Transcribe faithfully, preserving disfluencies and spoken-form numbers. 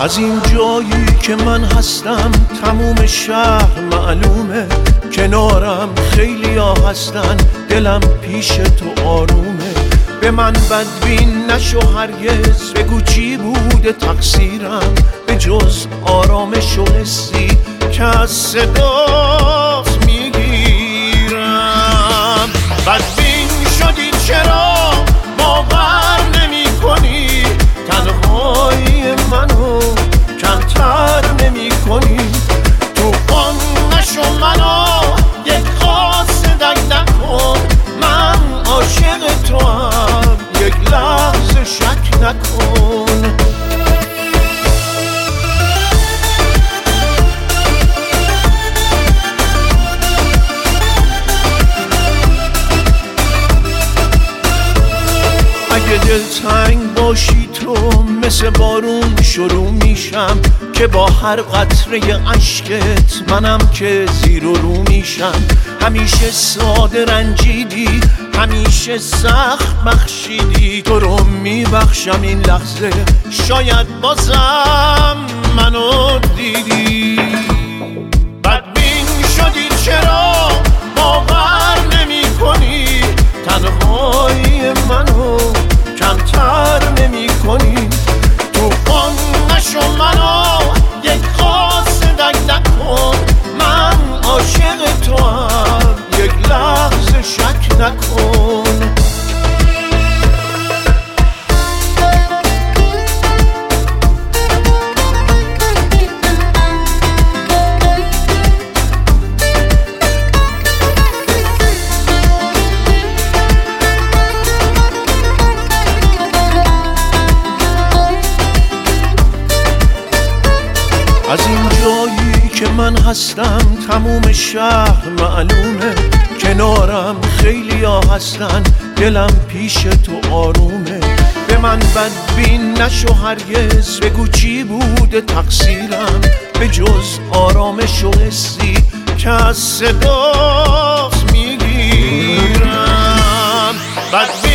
از این جایی که من هستم تموم شهر معلومه، کنارم خیلی ها هستن، دلم پیش تو آرومه. به من بدبین نشو هرگز، بگو چی بوده تقصیرم به جز آرامش و حسی که از صدات میگیرم. بدبین شدی چرا باور نمی کنی، تنهایی منو کمتر نمی کنی. توفان نشو منو یک قاصدک نکن، من عاشق تو هم یک لحظه شک نکن. اگه دلتنگ باشی تو مثل بارون شروع میشم، که با هر قطره عشقت منم که زیر و رو میشم. همیشه ساده رنجیدی، همیشه سخت بخشیدی، تو رو میبخشم این لحظه شاید بازم منو دیدی. بدبین شدی چرا باور نمی کنی، تنهایی منو کمتر نمی کنی. توفان نشو منو یک قاصدک نکن، من عاشق تو هم یک لحظه شک نکن. از این جایی که من هستم تموم شهر معلومه، کنارم خیلی ها هستن، دلم پیش تو آرومه. به من بدبین نشو هرگز، بگو چی بوده تقصیرم به جز آرامش و حسی که از صدات میگیرم. بدبین